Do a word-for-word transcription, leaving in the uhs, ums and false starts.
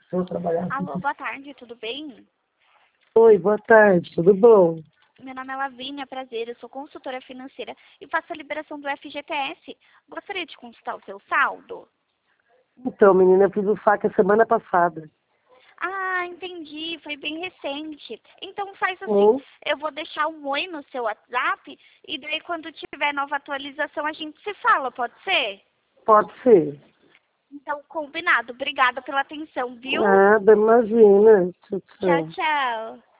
Vou trabalhar. Alô, boa tarde, tudo bem? Oi, boa tarde, tudo bom? Meu nome é Lavínia, prazer, eu sou consultora financeira e faço a liberação do F G T S. Gostaria de consultar o seu saldo? Então, menina, eu fiz o saque a semana passada. Ah, entendi, foi bem recente. Então faz assim, Sim, eu vou deixar um oi no seu WhatsApp e daí quando tiver nova atualização a gente se fala, pode ser? pode ser. Então, combinado. Obrigada pela atenção, viu? Nada, imagina. Tchau, Tchau, tchau. tchau.